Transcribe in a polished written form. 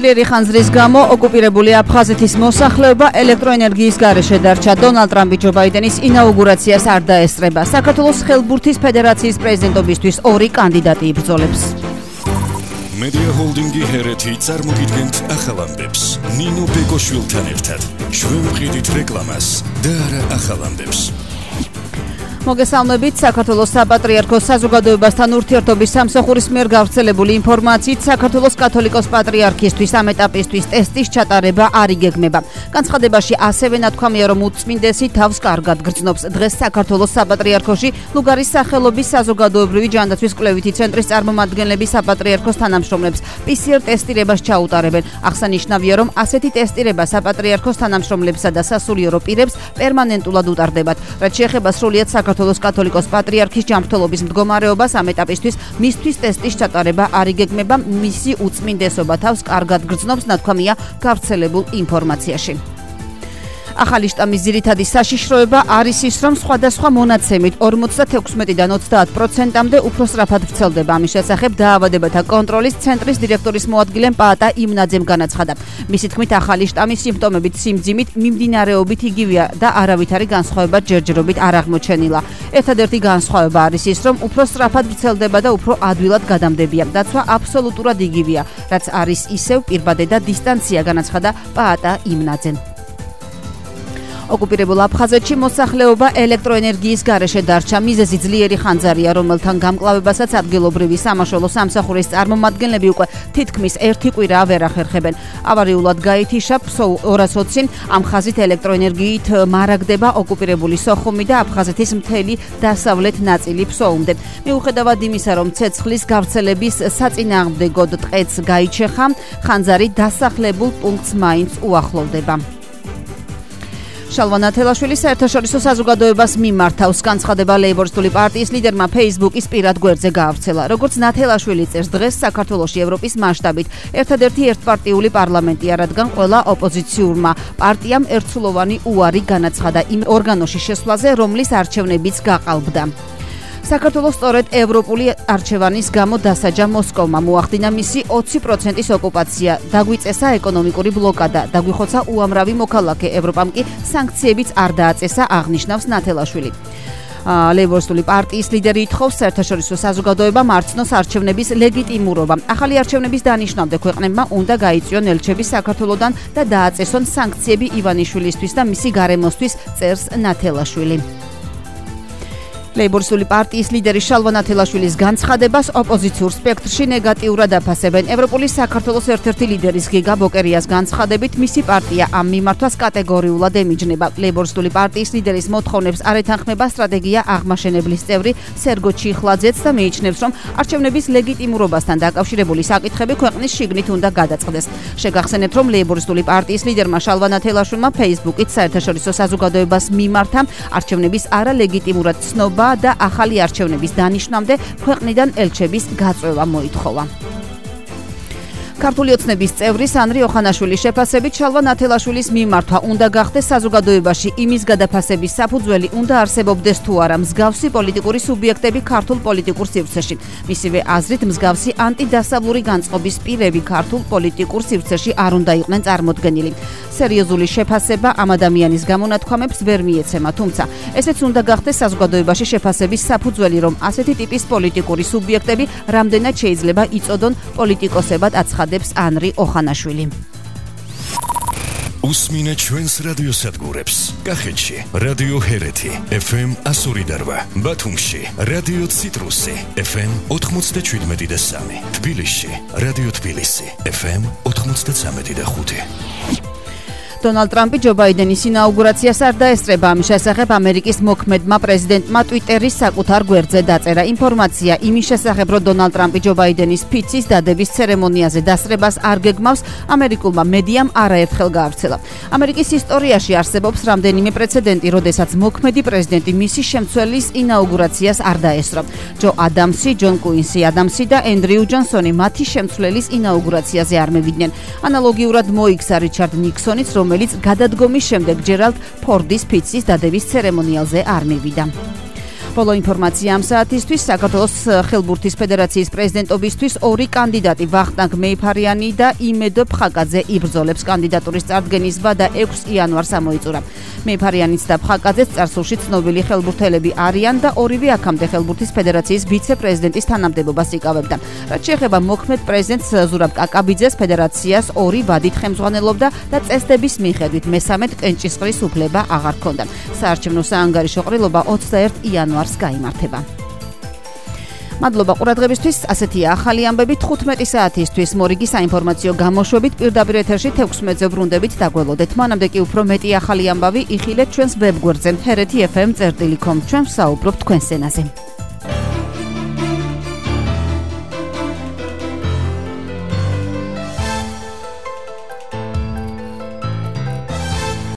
ძლიერი ხანძრის გამო ოკუპირებული აფხაზეთის მოსახლეობა ელექტროენერგიის გარეშე დარჩა. დონალდ ტრამპი ჯო ბაიდენის ინაუგურაციას არ დაესწრება. საქართველოს ხელბურთის ფედერაციის პრეზიდენტობისთვის ორი კანდიდატი იბრძოლებს. Media Holding-ი ჰერეთი წარმოგიდგენთ ახალ ამბებს. ნინო ბეკოშვილთან ერთად შევმყიდით რეკლამას და არა ახალ ამბებს. მოგესალმებით. საქართველოს საპატრიარქოს საზოგადოებასთან ურთიერთობის სამსახურის მიერ გავრცელებული ინფორმაციით საქართველოს კათოლიკოს პატრიარქისთვის ამ ეტაპისთვის ტესტის ჩატარება არ იგეგმება. განცხადებაში ასევე ნათქვამია, რომ უწმინდესი თავს კარგად გრძნობს. დღეს საქართველოს საპატრიარქოში ლუგარის სახელობის საზოგადოებრივი ჯანდაცვის კვლევითი ცენტრის წარმომადგენლები საპატრიარქოს თანამშრომლებს PCR ტესტირებას ჩაუტარებენ. აღსანიშნავია, რომ ასეთი ტესტირება საპატრიარქოს თანამშრომლებსა და სასულიერო პირებს პერმანენტულად უტარდებათ. რაც შეეხება სრულიად საქართველოს კათოლიკოს პატრიარქის ჯანმრთელობის მდგომარეობას ამ ეტაპისთვის მისთვის ტესტის ჩატარება არ იგეგმება. მისი უწმინდესობა თავს კარგად გრძნობს, ნათქვამია გავრცელებულ ინფორმაციაში. ახალი შტამის ძირითადი საშიშროება არის ის, რომ სხვადასხვა მონაცემით 46-დან 30%-მდე უფრო სწრაფად ვრცელდება. ამის შესახებ დაავადებათა კონტროლის ცენტრის დირექტორის მოადგილემ პაატა იმნაძემ განაცხადა. მისი თქმით, ახალი შტამის სიმპტომებით, სიმძიმით, მიმდინარეობით იგივეა და არავითარი განსხვავება ჯერჯერობით არ აღმოჩენილა. ერთადერთი განსხვავება არის ის, რომ უფრო სწრაფად ვრცელდება და უფრო ადვილად გადამდებია. დაცვა აბსოლუტურად იგივეა, რაც არის ისევ პირბადე და დისტანცია, განაცხადა პაატა იმნაძემ. ოკუპირებულ აფხაზეთში მოსახლეობა ელექტროენერგიის გარეშე დარჩა. მიზეზი ძლიერი ხანძარია, რომელთან გამკლავებასაც ადგილობრივი სამაშველო სამსახურის წარმომადგენლები უკვე თითქმის ერთი კვირა ვერ ახერხებენ. ავარიულად გაითიშა ფსოუ 220, ამ ხაზით ელექტროენერგიით მარაგდება ოკუპირებული სოხუმი და აფხაზეთის მთელი დასავლეთ ნაწილი ფსოუმდე. მიუხედავად იმისა, რომ ცეცხლის გავრცელების საწინააღმდეგოდ ტყეც გაიჩეხა, ხანძარი დასახლებულ პუნქტს მაინც უახლოვდება. შალვა ნათელაშვილი საერთაშორისო საზოგადოებას მიმართავს. განცხადება ლეიბორისტული პარტიის ლიდერმა Facebook-ის პირად გვერდზე გაავრცელა. როგორც ნათელაშვილი წერს, დღეს საქართველოში ევროპის მასშტაბით ერთადერთი ერთპარტიული პარლამენტია, რადგან ყველა ოპოზიციურმა პარტიამ ერთსულოვანი უარი განაცხადა იმ ორგანოში შესვლაზე, რომლის არჩევნებიც გაყალბდა. საქართველოს სწორედ ევროპული არჩევანის გამო დასაჯა მოსკოვმა, მოახდინა მისი 20%-ის ოკუპაცია, დაგვიწესა ეკონომიკური ბლოკადა, დაგვიხოცა უამრავი მოქალაქე, ევროპამ კი სანქციებიც არ დააწესა, აღნიშნავს ნათელაშვილი. ლეიბორისტული პარტიის ლიდერი ითხოვს საერთაშორისო საზოგადოებამ არცნოს არჩევნების ლეგიტიმურობა. ახალი არჩევნების დანიშნამდე ქვეყნებმა უნდა გაიწვიონ ელჩები საქართველოდან და დააწესონ სანქციები ივანიშვილისთვის და მისი გარემოსთვის, წერს ნათელაშვილი. ლეიბორისტული პარტიის ლიდერი შალვა ნათელაშვილის განცხადებას ოპოზიციურ სპექტრში ნეგატიურად აფასებენ. ევროპული საქართველოს ერთ-ერთი ლიდერის გიგა ბოკერიას განცხადებით, მისი პარტია ამ მიმართვას კატეგორიულად ემიჯნება. ლეიბორისტული პარტიის ლიდერის მოთხოვნებს არ ეთანხმება სტრატეგია აღმაშენებლის წევრი სერგო ჩიხლაძეც და მიიჩნევს, რომ არჩევნების ლეგიტიმურობასთან დაკავშირებული საკითხები ქვეყნის შიგნით უნდა გადაწყდეს. შეგახსენებთ, რომ ლეიბორისტული პარტიის ლიდერმა შალვა ნათელაშვილმა Facebook-ით საერთაშორისო საზოგადოებას მიმართა არჩევნების არალეგიტიმურად ცნობა და ახალი არჩევნების დანიშნამდე ქვეყნიდან ელჩების გაწვევა მოითხოვა. ქართული ოცნების წევრი სანრი ოხანაშვილის შეფასებით შალვა ნათელაშვილის მიმართვა უნდა გახდეს საზოგადოებაში იმის გადაფასების საფუძველი უნდა არსებობდეს თუ არა მსგავსი პოლიტიკური სუბიექტები ქართულ პოლიტიკურ სივრცეში. მისივე აზრით მსგავსი ანტიდასავლური განწყობის პირები ქართულ პოლიტიკურ სივრცეში არ უნდა იყვნენ წარმოდგენილი. სერიოზული შეფასება ამ ადამიანის გამონათქვამებს ვერ მიეცემა, თუმცა ესეც უნდა გახდეს საზოგადოებაში შეფასების საფუძველი, რომ ასეთი ტიპის პოლიტიკური სუბიექტები რამდენად შეიძლება იწოდონ პოლიტიკოსებად აცხადებს ანრი ოხანაშვილი. უსმინეთ ჩვენს რადიოსადგურებს. კახეთში რადიო ჰერეთი FM 102.8, ბათუმში რადიო ციტრუსი FM 97.3, თბილისში რადიო თბილისი FM 93.5. დონალდ ტრამპი ჯო ბაიდენის ინაუგურაციას არ დაესწრება. ამის შესახებ ამერიკის მოქმედმა პრეზიდენტმა ტვიტერის საკუთარ გვერდზე დაწერა ინფორმაცია იმის შესახებ, რომ დონალდ ტრამპი ჯო ბაიდენის ფიცის დადების ცერემონიაზე დასწრებას არ გეგმავს, ამერიკულმა მედიამ არაერთხელ გაავრცელა. ამერიკის ისტორიაში არსებობს რამდენიმე პრეცედენტი, როდესაც მოქმედი პრეზიდენტი მისი შემცველის ინაუგურაციას არ დაესწრო. ჯო ადამსი, ჯონ კუინსი ადამსი და ენდრიუ ჯონსონი მათი შემცველის ინაუგურაციაზე არ მევიდნენ. ანალოგიურად მოიქცა რიჩარდ ნიქსონიც, რომელიც გადადგომის შემდეგ ჯერალდ ფორდის ფიცის დადების ცერემონიალზე არ მივიდა. ბოლო ინფორმაცია ამ საათისთვის საქართველოს ხელბურთის ფედერაციის პრეზიდენტობისთვის ორი კანდიდატი ვახტანგ მეიფარიანი და იმედო ფხაკაძე იბრძოლებს კანდიდატურის წარდგენის ვადა 6 იანვარს ამოიწურა. მეიფარიანიც და ფხაკაძეც წარსულში ცნობილი ხელბურთელები არიან და ორივე აქამდე ხელბურთის ფედერაციის ვიცე-პრეზიდენტის თანამდებობას იკავებდა. რაც შეეხება მოქმედ პრეზიდენტს ზურაბ კაკაბიძეს ფედერაციას ორი ვადით ხელმძღვანელობდა და წესდების მიხედვით მესამედ კენჭისყრის უფლება აღარ ჰქონდა. საარჩევნო საანგარიშო ყრილობა 21 იანვარს გაიმართება. მადლობა ყურადღებისთვის. ასეთია ახალი ამბები 15 საათისთვის. მორიგი საინფორმაციო გამოშვებით პირდაპირ ეთერში 16-ზე ბრუნდებით დაგველოდეთ. მანამდე კი უფრო მეტი ახალი ამბავი იხილეთ ჩვენს ვებგვერდზე hereti.fm.com. ჩვენ ვსაუბრობთ თქვენს ენაზე.